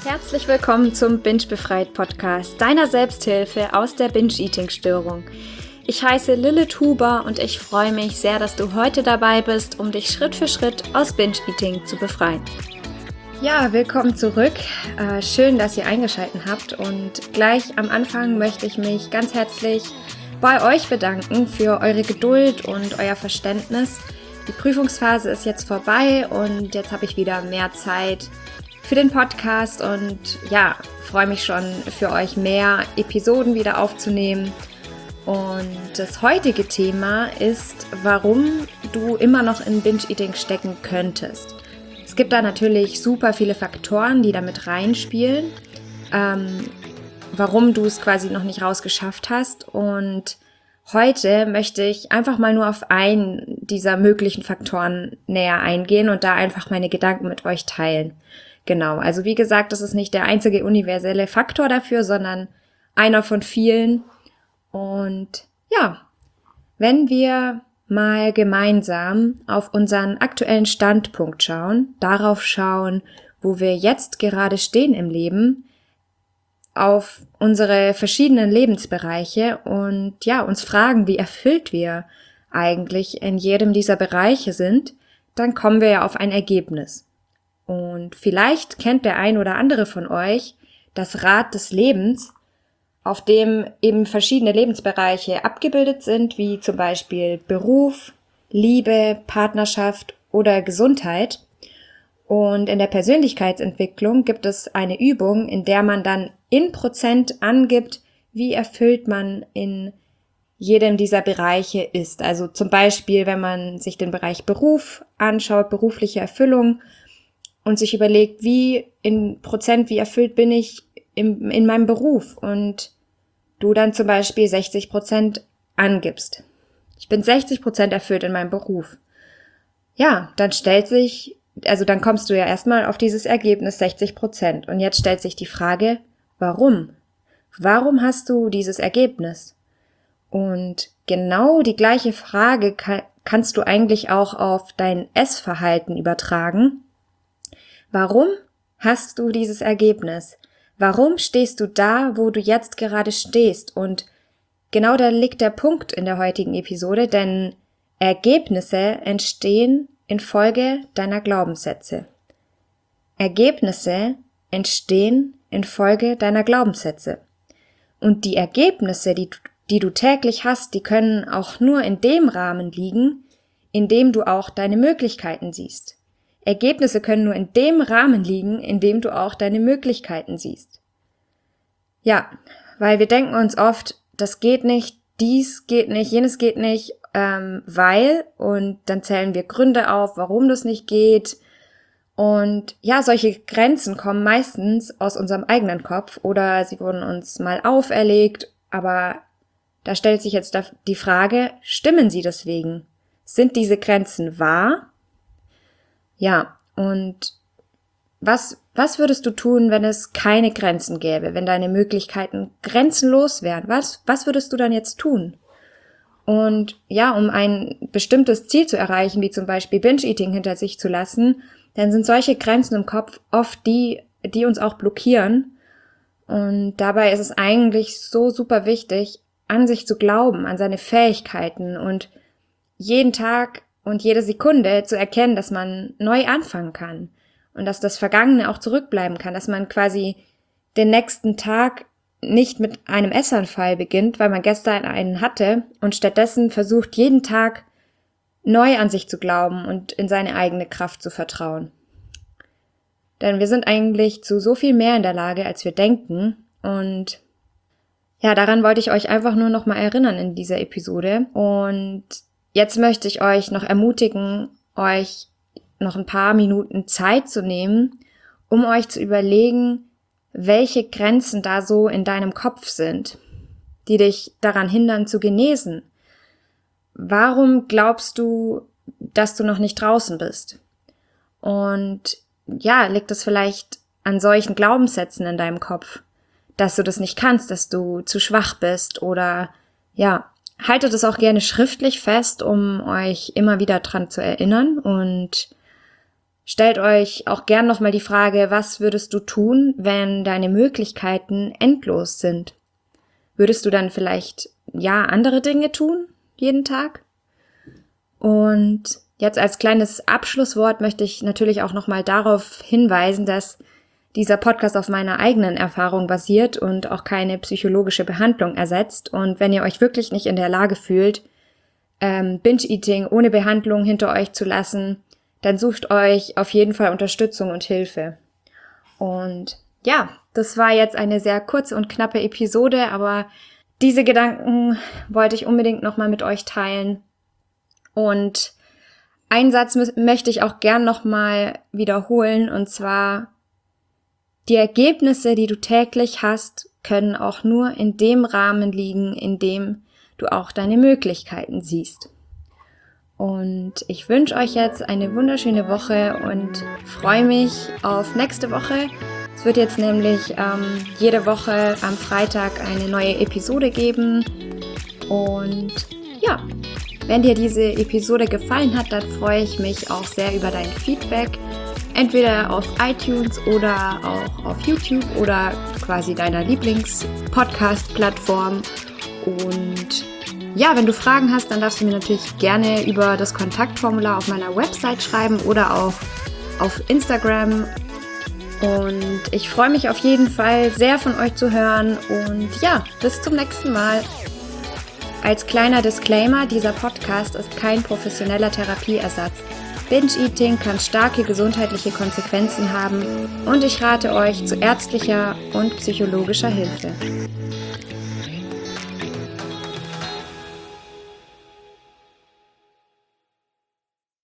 Herzlich willkommen zum Binge Befreit Podcast, deiner Selbsthilfe aus der Binge-Eating-Störung. Ich heiße Lilith Huber und ich freue mich sehr, dass du heute dabei bist, um dich Schritt für Schritt aus Binge-Eating zu befreien. Ja, willkommen zurück. Schön, dass ihr eingeschaltet habt und gleich am Anfang möchte ich mich ganz herzlich bei euch bedanken für eure Geduld und euer Verständnis. Die Prüfungsphase ist jetzt vorbei und jetzt habe ich wieder mehr Zeit für den Podcast und ja, freue mich schon für euch mehr Episoden wieder aufzunehmen. Und das heutige Thema ist, warum du immer noch in Binge-Eating stecken könntest. Es gibt da natürlich super viele Faktoren, die damit reinspielen, warum du es quasi noch nicht rausgeschafft hast. Und heute möchte ich einfach mal nur auf einen dieser möglichen Faktoren näher eingehen und da einfach meine Gedanken mit euch teilen. Genau, also wie gesagt, das ist nicht der einzige universelle Faktor dafür, sondern einer von vielen. Und ja, wenn wir mal gemeinsam auf unseren aktuellen Standpunkt schauen, darauf schauen, wo wir jetzt gerade stehen im Leben, auf unsere verschiedenen Lebensbereiche und ja, uns fragen, wie erfüllt wir eigentlich in jedem dieser Bereiche sind, dann kommen wir ja auf ein Ergebnis. Und vielleicht kennt der ein oder andere von euch das Rad des Lebens, auf dem eben verschiedene Lebensbereiche abgebildet sind, wie zum Beispiel Beruf, Liebe, Partnerschaft oder Gesundheit. Und in der Persönlichkeitsentwicklung gibt es eine Übung, in der man dann in Prozent angibt, wie erfüllt man in jedem dieser Bereiche ist. Also zum Beispiel, wenn man sich den Bereich Beruf anschaut, berufliche Erfüllung, und sich überlegt, wie in Prozent, wie erfüllt bin ich in meinem Beruf und du dann zum Beispiel 60% angibst. Ich bin 60% erfüllt in meinem Beruf. Ja, dann dann kommst du ja erstmal auf dieses Ergebnis 60%. Und jetzt stellt sich die Frage, warum? Warum hast du dieses Ergebnis? Und genau die gleiche Frage kannst du eigentlich auch auf dein Essverhalten übertragen. Warum hast du dieses Ergebnis? Warum stehst du da, wo du jetzt gerade stehst? Und genau da liegt der Punkt in der heutigen Episode, denn Ergebnisse entstehen infolge deiner Glaubenssätze. Ergebnisse entstehen infolge deiner Glaubenssätze. Und die Ergebnisse, die du täglich hast, die können auch nur in dem Rahmen liegen, in dem du auch deine Möglichkeiten siehst. Ergebnisse können nur in dem Rahmen liegen, in dem du auch deine Möglichkeiten siehst. Ja, weil wir denken uns oft, das geht nicht, dies geht nicht, jenes geht nicht, weil, und dann zählen wir Gründe auf, warum das nicht geht. Und ja, solche Grenzen kommen meistens aus unserem eigenen Kopf oder sie wurden uns mal auferlegt, aber da stellt sich jetzt die Frage, stimmen sie deswegen? Sind diese Grenzen wahr? Ja, und was würdest du tun, wenn es keine Grenzen gäbe, wenn deine Möglichkeiten grenzenlos wären? Was würdest du dann jetzt tun? Und ja, um ein bestimmtes Ziel zu erreichen, wie zum Beispiel Binge-Eating hinter sich zu lassen, dann sind solche Grenzen im Kopf oft die uns auch blockieren. Und dabei ist es eigentlich so super wichtig, an sich zu glauben, an seine Fähigkeiten und jeden Tag und jede Sekunde zu erkennen, dass man neu anfangen kann und dass das Vergangene auch zurückbleiben kann, dass man quasi den nächsten Tag nicht mit einem Essanfall beginnt, weil man gestern einen hatte und stattdessen versucht, jeden Tag neu an sich zu glauben und in seine eigene Kraft zu vertrauen. Denn wir sind eigentlich zu so viel mehr in der Lage, als wir denken und ja, daran wollte ich euch einfach nur noch mal erinnern in dieser Episode und jetzt möchte ich euch noch ermutigen, euch noch ein paar Minuten Zeit zu nehmen, um euch zu überlegen, welche Grenzen da so in deinem Kopf sind, die dich daran hindern zu genesen. Warum glaubst du, dass du noch nicht draußen bist? Und ja, liegt es vielleicht an solchen Glaubenssätzen in deinem Kopf, dass du das nicht kannst, dass du zu schwach bist oder ja, haltet es auch gerne schriftlich fest, um euch immer wieder dran zu erinnern und stellt euch auch gern nochmal die Frage, was würdest du tun, wenn deine Möglichkeiten endlos sind? Würdest du dann vielleicht, andere Dinge tun, jeden Tag? Und jetzt als kleines Abschlusswort möchte ich natürlich auch nochmal darauf hinweisen, dass dieser Podcast auf meiner eigenen Erfahrung basiert und auch keine psychologische Behandlung ersetzt. Und wenn ihr euch wirklich nicht in der Lage fühlt, Binge-Eating ohne Behandlung hinter euch zu lassen, dann sucht euch auf jeden Fall Unterstützung und Hilfe. Und ja, das war jetzt eine sehr kurze und knappe Episode, aber diese Gedanken wollte ich unbedingt nochmal mit euch teilen. Und einen Satz möchte ich auch gern nochmal wiederholen, und zwar: Die Ergebnisse, die du täglich hast, können auch nur in dem Rahmen liegen, in dem du auch deine Möglichkeiten siehst. Und ich wünsche euch jetzt eine wunderschöne Woche und freue mich auf nächste Woche. Es wird jetzt nämlich jede Woche am Freitag eine neue Episode geben. Und ja, wenn dir diese Episode gefallen hat, dann freue ich mich auch sehr über dein Feedback. Entweder auf iTunes oder auch auf YouTube oder quasi deiner Lieblings-Podcast-Plattform. Und ja, wenn du Fragen hast, dann darfst du mir natürlich gerne über das Kontaktformular auf meiner Website schreiben oder auch auf Instagram. Und ich freue mich auf jeden Fall sehr, von euch zu hören. Und ja, bis zum nächsten Mal. Als kleiner Disclaimer, dieser Podcast ist kein professioneller Therapieersatz. Binge-Eating kann starke gesundheitliche Konsequenzen haben und ich rate euch zu ärztlicher und psychologischer Hilfe.